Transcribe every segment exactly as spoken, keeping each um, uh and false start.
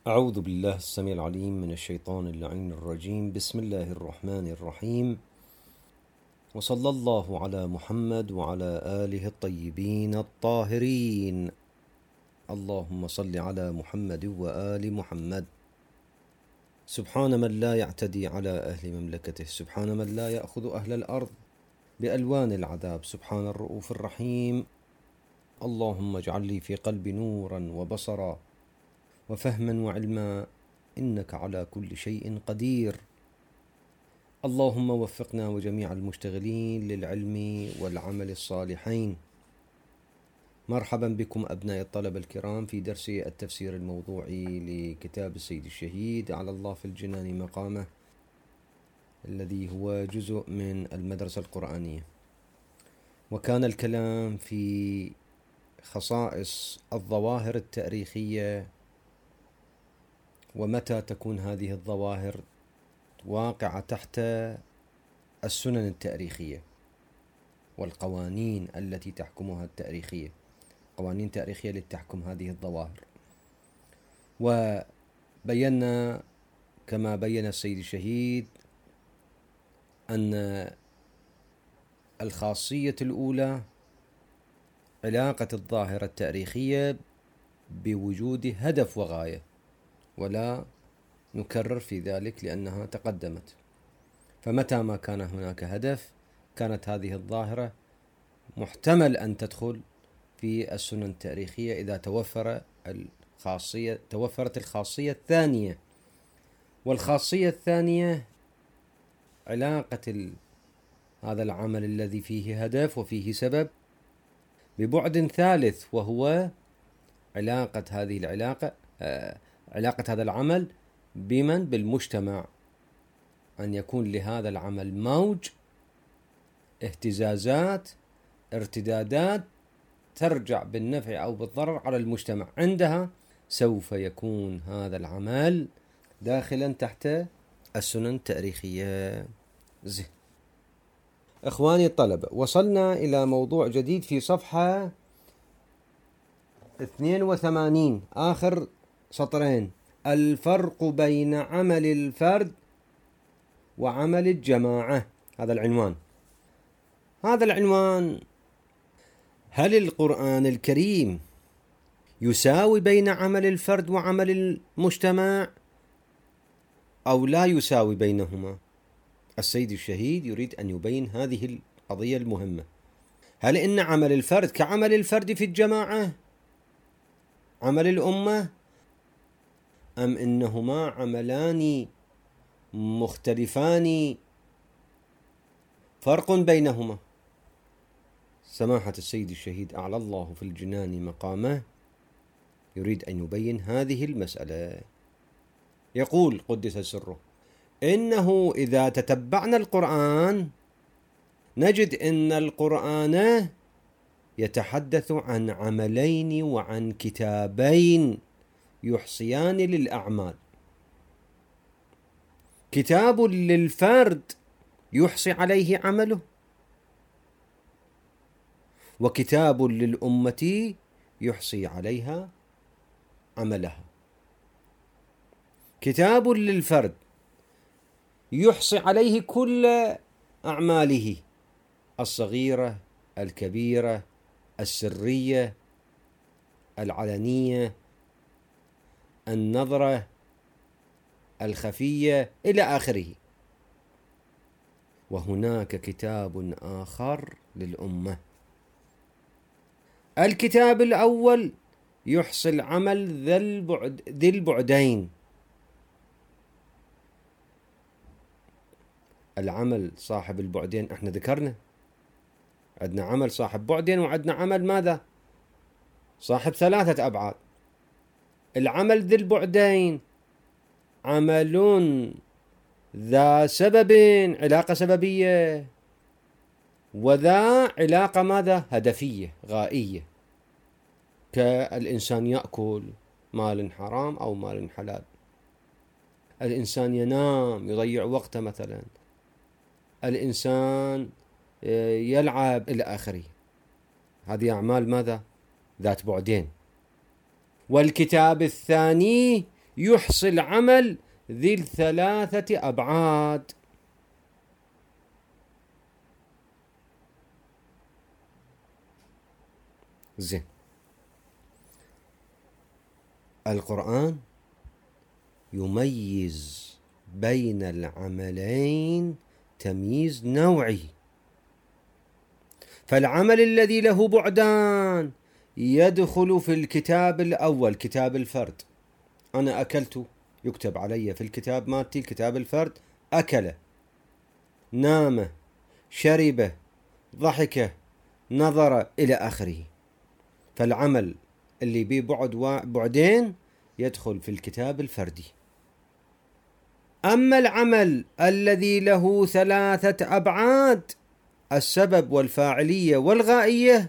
أعوذ بالله السميع العليم من الشيطان اللعين الرجيم. بسم الله الرحمن الرحيم، وصلى الله على محمد وعلى آله الطيبين الطاهرين. اللهم صل على محمد وآل محمد. سبحان من لا يعتدي على أهل مملكته، سبحان من لا يأخذ أهل الأرض بألوان العذاب، سبحان الرؤوف الرحيم. اللهم اجعل لي في قلبي نورا وبصرا وفهما وعلما، إنك على كل شيء قدير. اللهم وفقنا وجميع المشتغلين للعلم والعمل الصالحين. مرحبا بكم أبناء الطلبة الكرام في درس التفسير الموضوعي لكتاب السيد الشهيد على الله في الجنان مقامه، الذي هو جزء من المدرسة القرآنية. وكان الكلام في خصائص الظواهر التاريخية، ومتى تكون هذه الظواهر واقعة تحت السنن التاريخية والقوانين التي تحكمها التاريخية، قوانين تاريخية لتحكم هذه الظواهر. وبينا كما بين السيد الشهيد أن الخاصية الأولى علاقة الظاهرة التاريخية بوجود هدف وغاية، ولا نكرر في ذلك لأنها تقدمت. فمتى ما كان هناك هدف كانت هذه الظاهرة محتمل أن تدخل في السنن التاريخية إذا توفر الخاصية توفرت الخاصية الثانية. والخاصية الثانية علاقة هذا العمل الذي فيه هدف وفيه سبب ببعد ثالث، وهو علاقة هذه العلاقة آه علاقة هذا العمل بمن؟ بالمجتمع. أن يكون لهذا العمل موج، اهتزازات، ارتدادات ترجع بالنفع أو بالضرر على المجتمع. عندها سوف يكون هذا العمل داخلا تحت السنن التاريخية. زين إخواني الطلبة، وصلنا إلى موضوع جديد في صفحة اثنين وثمانين، آخر سطرين: الفرق بين عمل الفرد وعمل الجماعة. هذا العنوان. هذا العنوان: هل القرآن الكريم يساوي بين عمل الفرد وعمل المجتمع أو لا يساوي بينهما؟ السيد الشهيد يريد أن يبين هذه القضية المهمة. هل إن عمل الفرد كعمل الفرد في الجماعة، عمل الأمة، أم إنهما عملان مختلفان فرق بينهما؟ سماحة السيد الشهيد أعلى الله في الجنان مقامه يريد أن يبين هذه المسألة. يقول قدس سره: إنه إذا تتبعنا القرآن نجد أن القرآن يتحدث عن عملين وعن كتابين يحصيان للأعمال. كتاب للفرد يحصي عليه عمله، وكتاب للأمة يحصي عليها عملها. كتاب للفرد يحصي عليه كل أعماله، الصغيرة، الكبيرة، السرية، العلنية، النظرة، الخفية، إلى آخره. وهناك كتاب آخر للأمة. الكتاب الأول يحصي العمل ذي البعد ذي البعدين، العمل صاحب البعدين. احنا ذكرنا عندنا عمل صاحب بعدين، وعندنا عمل ماذا؟ صاحب ثلاثة أبعاد. العمل ذي البعدين عمل ذا سبب، علاقة سببية، وذا علاقة ماذا؟ هدفية غائية، كالإنسان يأكل مال حرام أو مال حلال، الإنسان ينام يضيع وقته مثلا، الإنسان يلعب، إلى آخره. هذه أعمال ماذا؟ ذات بعدين. والكتاب الثاني يحصل عمل ذي الثلاثة أبعاد. زين، القرآن يميز بين العملين تمييز نوعي. فالعمل الذي له بعدان يدخل في الكتاب الأول، كتاب الفرد. أنا أكلت، يكتب علي في الكتاب مالتي الكتاب الفرد: أكل، نام، شرب، ضحك، نظر، إلى آخره. فالعمل اللي بيه بعد بعدين يدخل في الكتاب الفردي. أما العمل الذي له ثلاثة أبعاد، السبب والفاعلية والغائية،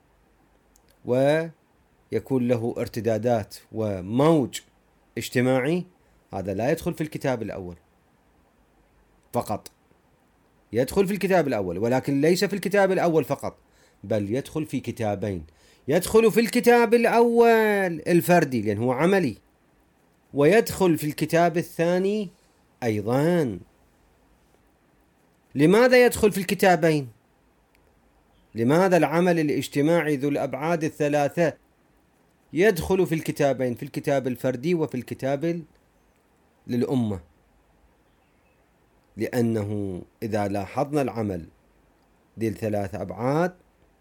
ويكون له ارتدادات وموج اجتماعي، هذا لا يدخل في الكتاب الأول فقط. يدخل في الكتاب الأول، ولكن ليس في الكتاب الأول فقط، بل يدخل في كتابين. يدخل في الكتاب الأول الفردي لأنه هو عملي، ويدخل في الكتاب الثاني أيضا. لماذا يدخل في الكتابين؟ لماذا العمل الاجتماعي ذو الأبعاد الثلاثة يدخل في الكتابين، في الكتاب الفردي وفي الكتاب للأمة؟ لأنه إذا لاحظنا العمل ذي الثلاث أبعاد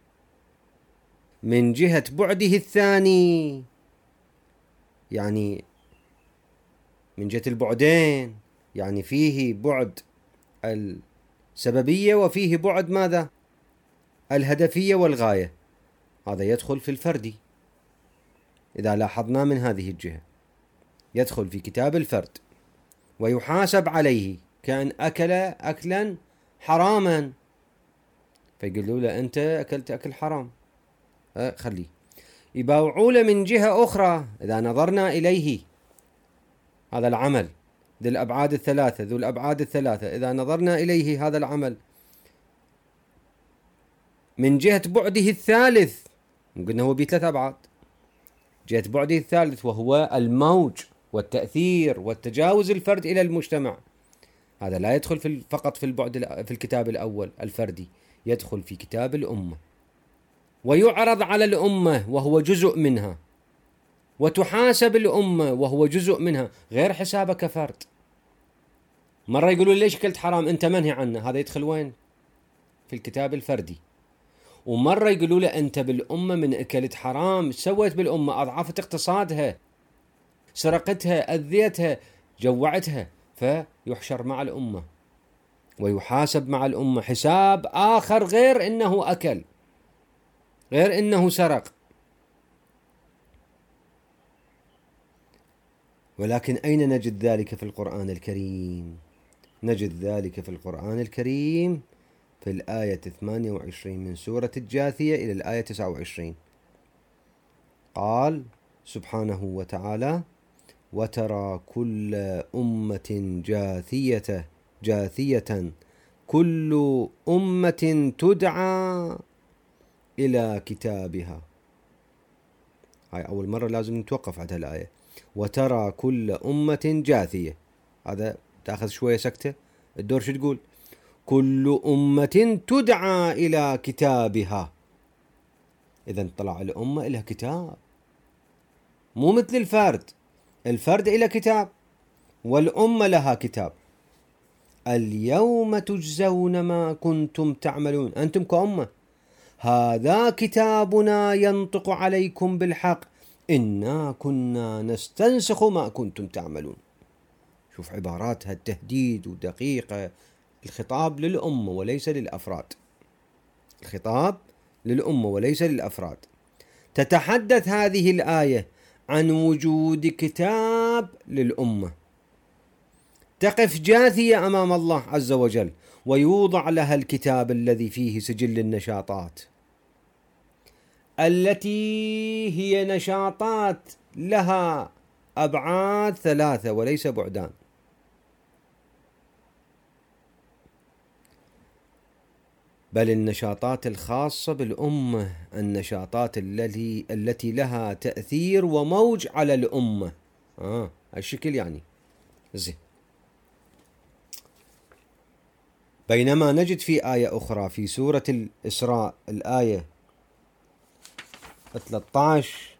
من جهة بعده الثاني، يعني من جهة البعدين، يعني فيه بعد السببية وفيه بعد ماذا؟ الهدفية والغاية. هذا يدخل في الفردي. إذا لاحظنا من هذه الجهة يدخل في كتاب الفرد ويحاسب عليه، كان أكل أكلا حراما فيقولوا له أنت أكلت أكل حرام، أه خليه. يباوعوا له من جهة أخرى، إذا نظرنا إليه هذا العمل ذو الأبعاد الثلاثة ذو الأبعاد الثلاثة إذا نظرنا إليه هذا العمل من جهة بعده الثالث، قلنا هو بثلاث أبعاد، جهة بعده الثالث وهو الموج والتأثير والتجاوز الفرد إلى المجتمع، هذا لا يدخل في فقط في البعد في الكتاب الأول الفردي، يدخل في كتاب الأمة ويعرض على الأمة وهو جزء منها، وتحاسب الأمة وهو جزء منها، غير حسابه كفرد. مرة يقولون ليش أكلت حرام أنت منهي عنه، هذا يدخل وين؟ في الكتاب الفردي. ومرة يقولوا له أنت بالأمة من أكلت حرام، سويت بالأمة، أضعفت اقتصادها، سرقتها، أذيتها، جوعتها، فيحشر مع الأمة ويحاسب مع الأمة حساب آخر غير إنه أكل، غير إنه سرق. ولكن أين نجد ذلك في القرآن الكريم؟ نجد ذلك في القرآن الكريم في الآية ثمانية وعشرين من سورة الجاثية إلى الآية تسعة وعشرين. قال سبحانه وتعالى: وترى كل أمة جاثية جاثية كل أمة تدعى إلى كتابها. هاي أول مرة لازم نتوقف على الآية. وترى كل أمة جاثية، هذا تأخذ شوية سكتة، الدور شو تقول؟ كل أمة تدعى إلى كتابها. إذن طلع الأمة إلى كتاب، مو مثل الفرد، الفرد إلى كتاب والأمة لها كتاب. اليوم تجزون ما كنتم تعملون، أنتم كأمة هذا كتابنا ينطق عليكم بالحق إنا كنا نستنسخ ما كنتم تعملون. شوف عباراتها التهديد ودقيقة. الخطاب للأمة وليس للأفراد، الخطاب للأمة وليس للأفراد. تتحدث هذه الآية عن وجود كتاب للأمة تقف جاثية أمام الله عز وجل، ويوضع لها الكتاب الذي فيه سجل النشاطات، التي هي نشاطات لها أبعاد ثلاثة وليس بعدان. بل النشاطات الخاصة بالأمة، النشاطات التي التي لها تأثير وموج على الأمة. آه الشكل يعني زين. بينما نجد في آية أخرى في سورة الإسراء الآية ثلاثة عشر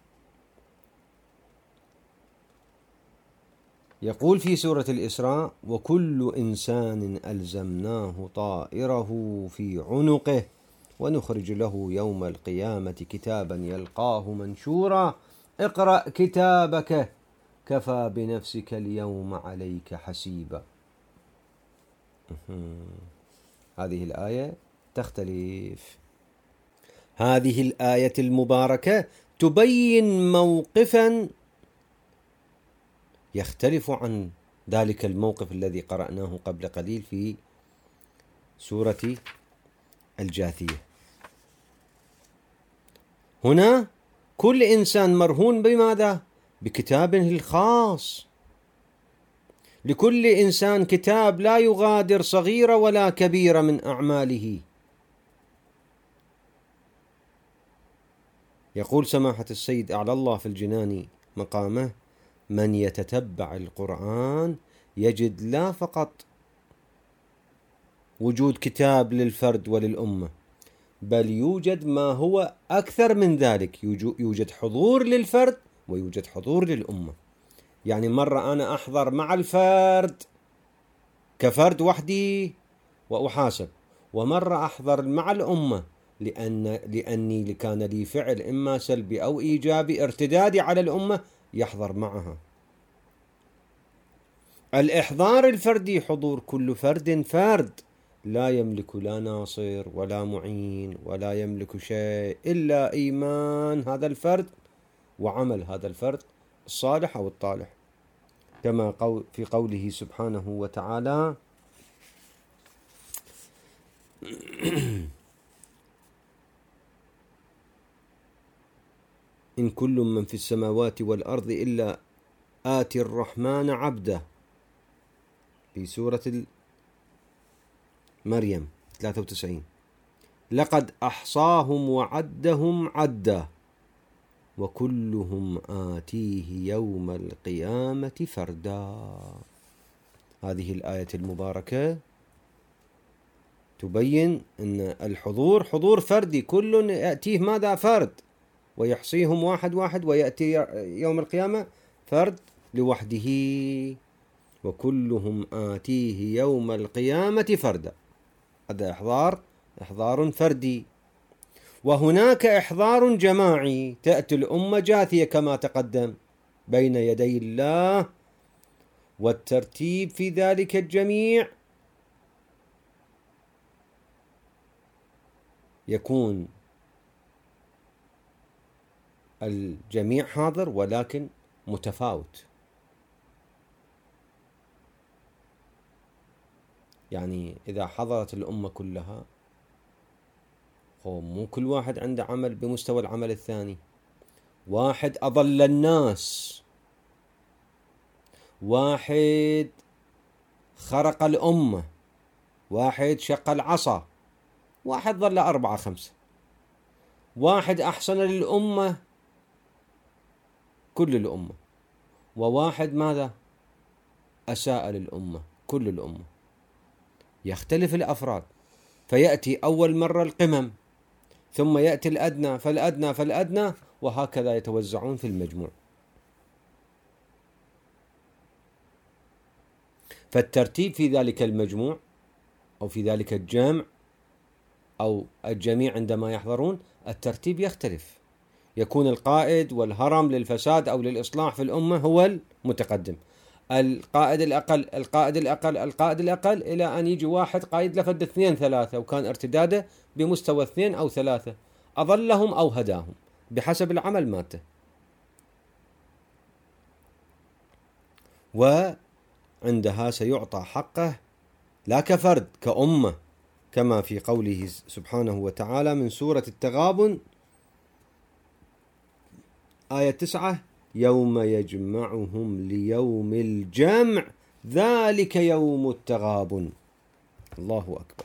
يقول في سورة الإسراء: وكل إنسان ألزمناه طائره في عنقه ونخرج له يوم القيامة كتابا يلقاه منشورا اقرأ كتابك كفى بنفسك اليوم عليك حسيبا. هذه الآية تختلف. هذه الآية المباركة تبين موقفا يختلف عن ذلك الموقف الذي قرأناه قبل قليل في سورة الجاثية. هنا كل إنسان مرهون بماذا؟ بكتابه الخاص. لكل إنسان كتاب لا يغادر صغيرة ولا كبيرة من أعماله. يقول سماحة السيد أعلى الله في الجنان مقامه: من يتتبع القرآن يجد لا فقط وجود كتاب للفرد وللأمة، بل يوجد ما هو أكثر من ذلك، يوجد حضور للفرد ويوجد حضور للأمة. يعني مرة أنا أحضر مع الفرد كفرد وحدي وأحاسب، ومرة أحضر مع الأمة لأن لأني كان لي فعل إما سلبي أو إيجابي ارتدادي على الأمة يحضر معها. الإحضار الفردي حضور كل فرد فرد لا يملك لا ناصر ولا معين ولا يملك شيء إلا إيمان هذا الفرد وعمل هذا الفرد الصالح أو الطالح، كما في قوله سبحانه وتعالى: إن كل من في السماوات والأرض إلا آتي الرحمن عبده، في سورة مريم ثلاثة وتسعين: لقد أحصاهم وعدهم عدا وكلهم آتيه يوم القيامة فردا. هذه الآية المباركة تبين أن الحضور حضور فردي، كل يأتيه ماذا؟ فرد، ويحصيهم واحد واحد، ويأتي يوم القيامة فرد لوحده، وكلهم آتيه يوم القيامة فردا. هذا إحضار إحضار فردي. وهناك إحضار جماعي، تأتي الأمة جاثية كما تقدم بين يدي الله، والترتيب في ذلك الجميع يكون الجميع حاضر ولكن متفاوت. يعني إذا حضرت الأمة كلها، مو كل واحد عنده عمل بمستوى العمل الثاني. واحد أضل الناس، واحد خرق الأمة، واحد شق العصا، واحد ظل أربعة خمسة، واحد أحسن للأمة كل الأمة، وواحد ماذا؟ أساء للأمة كل الأمة. يختلف الأفراد، فيأتي أول مرة القمم، ثم يأتي الأدنى فالأدنى فالأدنى، وهكذا يتوزعون في المجموع. فالترتيب في ذلك المجموع أو في ذلك الجمع أو الجميع عندما يحضرون الترتيب يختلف. يكون القائد والهرم للفساد أو للإصلاح في الأمة هو المتقدم، القائد الأقل القائد الأقل القائد الأقل، إلى أن يجي واحد قائد لفد اثنين ثلاثة، وكان ارتداده بمستوى اثنين أو ثلاثة، أضلهم أو هداهم بحسب العمل مالته. وعندها سيعطى حقه لا كفرد، كأمة، كما في قوله سبحانه وتعالى من سورة التغابن آية تسعة: يوم يجمعهم ليوم الجمع ذلك يوم التغابن. الله أكبر.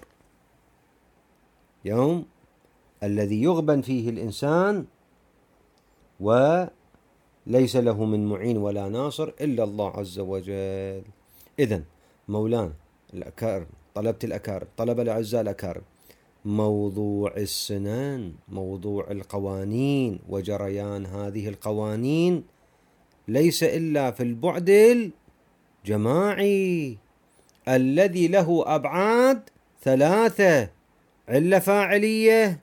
يوم الذي يغبن فيه الإنسان ليس له من معين ولا ناصر إلا الله عز وجل. إذن مولانا الأكارم، طلبة الأكارم، طلبة الأعزاء الأكارم، موضوع السنن، موضوع القوانين وجريان هذه القوانين ليس إلا في البعد الجماعي الذي له أبعاد ثلاثة: علة فاعلية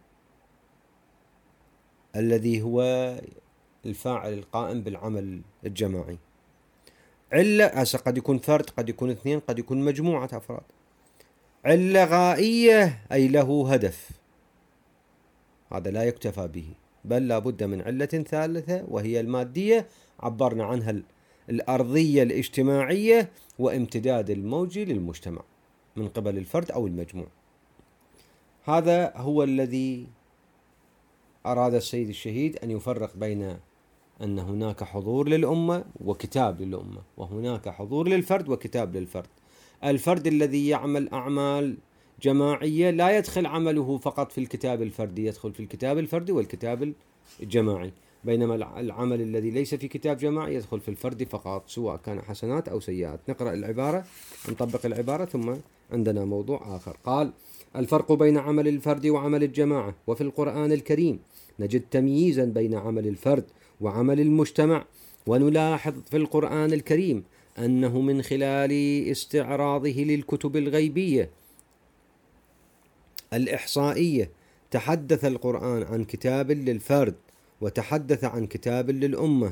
الذي هو الفاعل القائم بالعمل الجماعي، علة هسه قد يكون فرد، قد يكون اثنين، قد يكون مجموعة أفراد. علة غائية أي له هدف، هذا لا يكتفى به، بل لا بد من علة ثالثة وهي المادية، عبرنا عنها الأرضية الاجتماعية وامتداد الموجي للمجتمع من قبل الفرد أو المجموع. هذا هو الذي أراد السيد الشهيد أن يفرق بين أن هناك حضور للأمة وكتاب للأمة، وهناك حضور للفرد وكتاب للفرد. الفرد الذي يعمل أعمال جماعية لا يدخل عمله فقط في الكتاب الفردي، يدخل في الكتاب الفردي والكتاب الجماعي، بينما العمل الذي ليس في كتاب جماعي يدخل في الفرد فقط سواء كان حسنات أو سيئات. نقرأ العبارة، نطبق العبارة، ثم عندنا موضوع آخر. قال: الفرق بين عمل الفرد وعمل الجماعة. وفي القرآن الكريم نجد تمييزا بين عمل الفرد وعمل المجتمع، ونلاحظ في القرآن الكريم أنه من خلال استعراضه للكتب الغيبية الإحصائية تحدث القرآن عن كتاب للفرد وتحدث عن كتاب للأمة،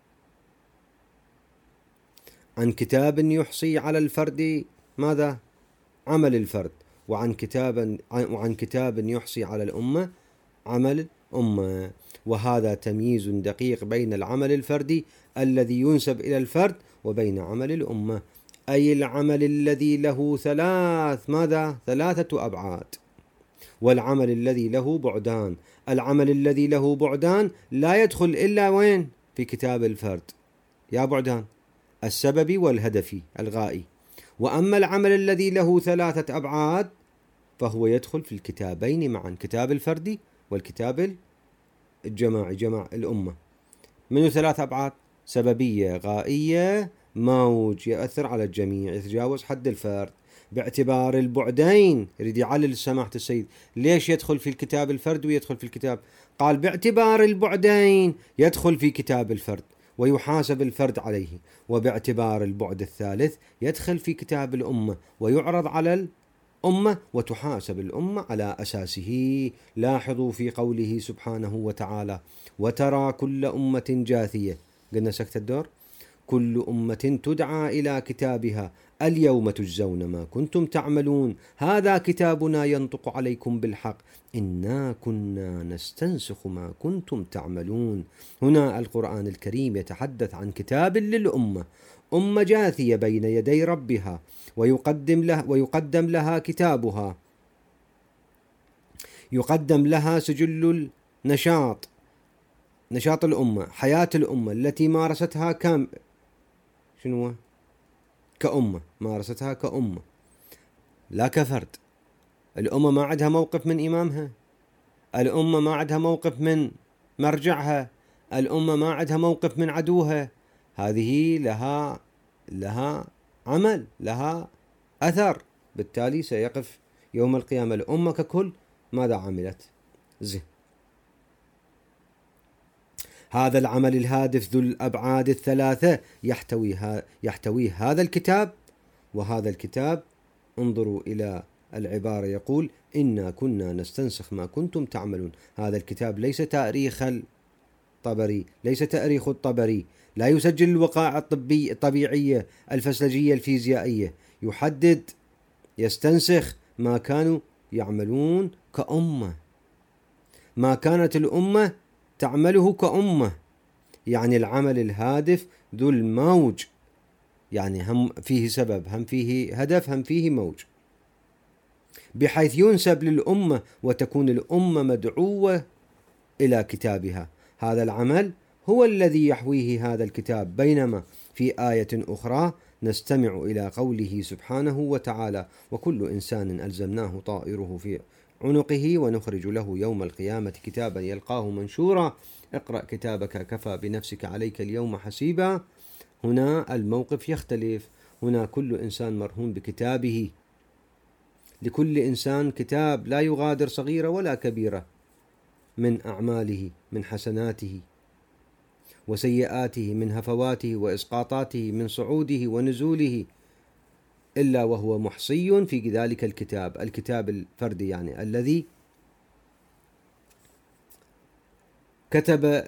عن كتاب يحصي على الفرد ماذا؟ عمل الفرد، وعن كتاب وعن كتاب يحصي على الأمة عمل الأمة. وهذا تمييز دقيق بين العمل الفردي الذي ينسب إلى الفرد وبين عمل الأمة، أي العمل الذي له ثلاث ماذا؟ ثلاثة أبعاد، والعمل الذي له بعدان. العمل الذي له بعدان لا يدخل إلا وين؟ في كتاب الفرد، يا بعدان السببي والهدفي الغائي. وأما العمل الذي له ثلاثة أبعاد فهو يدخل في الكتابين معا، كتاب الفردي والكتاب الجماعي، جماع الأمة. منه ثلاث أبعاد: سببية، غائية، موج يأثر على الجميع، يتجاوز حد الفرد. باعتبار البعدين يريد يعلل سماحة السيد ليش يدخل في الكتاب الفرد ويدخل في الكتاب، قال باعتبار البعدين يدخل في كتاب الفرد ويحاسب الفرد عليه، وباعتبار البعد الثالث يدخل في كتاب الأمة ويعرض على الأمة وتحاسب الأمة على أساسه. لاحظوا في قوله سبحانه وتعالى: وترى كل أمة جاثية، قلنا سكت الدور، كل أمة تدعى إلى كتابها اليوم تجزون ما كنتم تعملون، هذا كتابنا ينطق عليكم بالحق إنا كنا نستنسخ ما كنتم تعملون. هنا القرآن الكريم يتحدث عن كتاب للأمة، أمة جاثية بين يدي ربها، ويقدم لها, ويقدم لها كتابها، يقدم لها سجل النشاط، نشاط الأمة، حياة الأمة التي مارستها كام شنو كأمة، مارستها كأمة لا كفرد. الأمة ما عندها موقف من إمامها، الأمة ما عندها موقف من مرجعها، الأمة ما عندها موقف من عدوها. هذه لها لها عمل، لها أثر، بالتالي سيقف يوم القيامة الأمة ككل ماذا عملت. زين، هذا العمل الهادف ذو الأبعاد الثلاثة يحتوي يحتوي هذا الكتاب، وهذا الكتاب انظروا إلى العبارة، يقول إنا كنا نستنسخ ما كنتم تعملون. هذا الكتاب ليس تاريخ الطبري، ليس تاريخ الطبري، لا يسجل الوقائع الطبي الطبيعية الفسلجية الفيزيائية، يحدد يستنسخ ما كانوا يعملون كأمة، ما كانت الأمة تعمله كأمة، يعني العمل الهادف ذو الموج، يعني هم فيه سبب، هم فيه هدف، هم فيه موج، بحيث ينسب للأمة وتكون الأمة مدعوة إلى كتابها. هذا العمل هو الذي يحويه هذا الكتاب. بينما في آية أخرى نستمع إلى قوله سبحانه وتعالى: وكل إنسان ألزمناه طائره في عنقه ونخرج له يوم القيامة كتابا يلقاه منشورا اقرأ كتابك كفى بنفسك عليك اليوم حسيبا. هنا الموقف يختلف، هنا كل إنسان مرهون بكتابه، لكل إنسان كتاب لا يغادر صغيرة ولا كبيرة من أعماله، من حسناته وسيئاته، من هفواته وإسقاطاته، من صعوده ونزوله، إلا وهو محصي في ذلك الكتاب، الكتاب الفردي يعني الذي كتب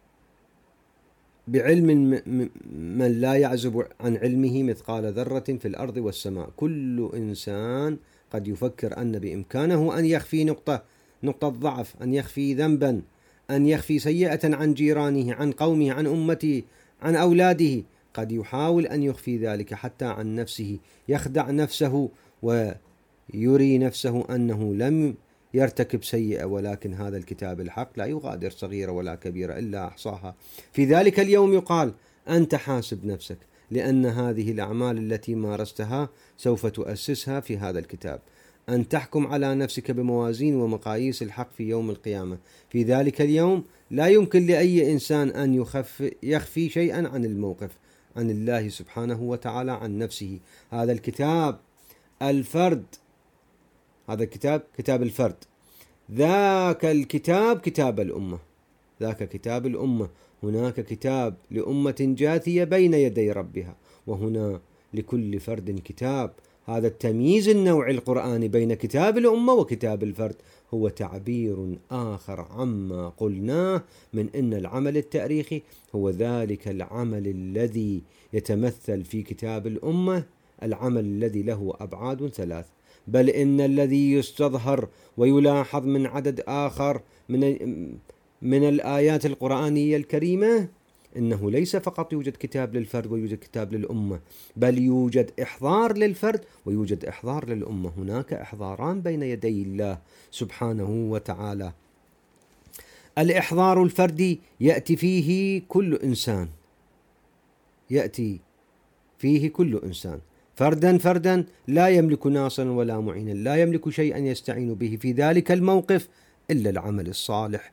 بعلم من لا يعزب عن علمه مثقال ذرة في الأرض والسماء. كل إنسان قد يفكر أن بإمكانه أن يخفي نقطة نقطة ضعف، أن يخفي ذنبا، أن يخفي سيئة عن جيرانه، عن قومه، عن أمته، عن أولاده. قد يحاول أن يخفي ذلك حتى عن نفسه، يخدع نفسه ويري نفسه أنه لم يرتكب سيئة، ولكن هذا الكتاب الحق لا يغادر صغيرة ولا كبيرة إلا أحصاها. في ذلك اليوم يقال أنت حاسب نفسك، لأن هذه الأعمال التي مارستها سوف تؤسسها في هذا الكتاب. أن تحكم على نفسك بموازين ومقاييس الحق في يوم القيامة. في ذلك اليوم لا يمكن لأي إنسان أن يخف يخفي شيئا عن الموقف، عن الله سبحانه وتعالى، عن نفسه. هذا الكتاب الفرد، هذا الكتاب كتاب الفرد، ذاك الكتاب كتاب الأمة، ذاك كتاب الأمة. هناك كتاب لأمة جاثية بين يدي ربها، وهنا لكل فرد كتاب. هذا التمييز النوعي القرآني بين كتاب الأمة وكتاب الفرد هو تعبير آخر عما قلناه من أن العمل التاريخي هو ذلك العمل الذي يتمثل في كتاب الأمة، العمل الذي له أبعاد ثلاث. بل إن الذي يستظهر ويلاحظ من عدد آخر من من الآيات القرآنية الكريمة إنه ليس فقط يوجد كتاب للفرد ويوجد كتاب للأمة، بل يوجد إحضار للفرد ويوجد إحضار للأمة. هناك إحضاران بين يدي الله سبحانه وتعالى. الإحضار الفردي يأتي فيه كل إنسان، يأتي فيه كل إنسان فردا فردا، لا يملك ناصرا ولا معينا، لا يملك شيئا يستعين به في ذلك الموقف إلا العمل الصالح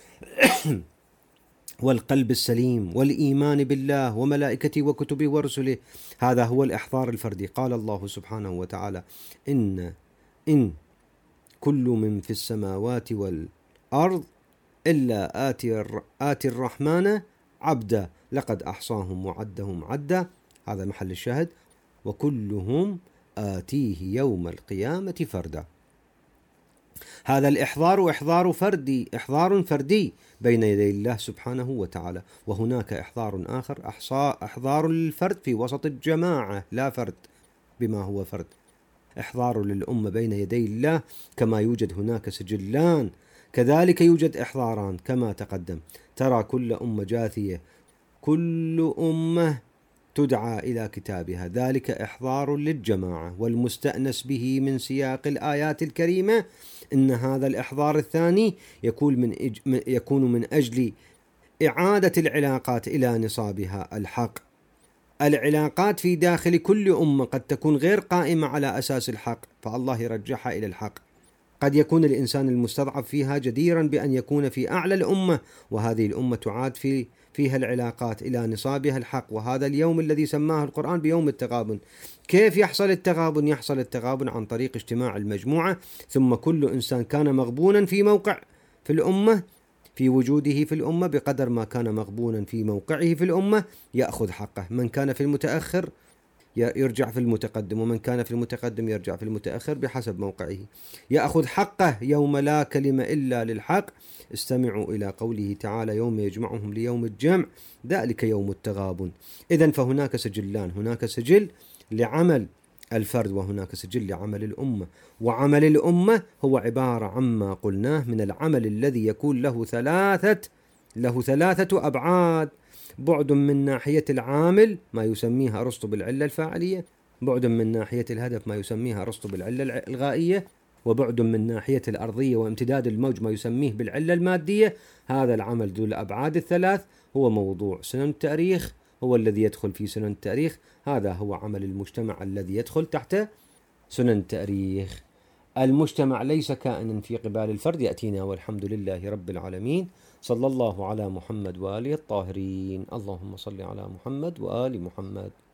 والقلب السليم والإيمان بالله وملائكته وكتبه ورسله. هذا هو الإحضار الفردي. قال الله سبحانه وتعالى إن إن كل من في السماوات والأرض إلا آتي, آتي الرحمن عبدا لقد أحصاهم وعدهم عدا. هذا محل الشاهد. وكلهم آتيه يوم القيامة فردا. هذا الإحضار إحضار فردي، إحضار فردي بين يدي الله سبحانه وتعالى. وهناك إحضار آخر، إحضار للفرد في وسط الجماعة، لا فرد بما هو فرد، إحضار للأمة بين يدي الله. كما يوجد هناك سجلان كذلك يوجد إحضاران كما تقدم. ترى كل أمة جاثية، كل أمة تدعى إلى كتابها، ذلك إحضار للجماعة. والمستأنس به من سياق الآيات الكريمة إن هذا الإحضار الثاني يكون من, إج... يكون من أجل إعادة العلاقات إلى نصابها الحق. العلاقات في داخل كل أمة قد تكون غير قائمة على أساس الحق، فالله يرجعها إلى الحق. قد يكون الإنسان المستضعف فيها جديرا بأن يكون في أعلى الأمة، وهذه الأمة تعاد في فيها العلاقات إلى نصابها الحق. وهذا اليوم الذي سماه القرآن بيوم التغابن. كيف يحصل التغابن؟ يحصل التغابن عن طريق اجتماع المجموعة، ثم كل إنسان كان مغبونا في موقع في الأمة في وجوده في الأمة بقدر ما كان مغبونا في موقعه في الأمة يأخذ حقه. من كان في المتأخر يرجع في المتقدم، ومن كان في المتقدم يرجع في المتأخر بحسب موقعه، يأخذ حقه يوم لا كلمة إلا للحق. استمعوا إلى قوله تعالى يوم يجمعهم ليوم الجمع ذلك يوم التغابن. إذن فهناك سجلان، هناك سجل لعمل الفرد وهناك سجل لعمل الأمة. وعمل الأمة هو عبارة عما قلناه من العمل الذي يكون له ثلاثة له ثلاثة أبعاد: بعد من ناحية العامل ما يسميها أرسطو بالعلة الفاعلية، بعد من ناحية الهدف ما يسميها أرسطو بالعلة الغائية، وبعد من ناحية الأرضية وامتداد الموج ما يسميه بالعلة المادية. هذا العمل ذو الأبعاد الثلاث هو موضوع سنن التاريخ، هو الذي يدخل في سنن التاريخ. هذا هو عمل المجتمع الذي يدخل تحت سنن التاريخ. المجتمع ليس كائنا في قبال الفرد يأتينا، والحمد لله رب العالمين. صلى الله على محمد وآله الطاهرين. اللهم صل على محمد وآل محمد.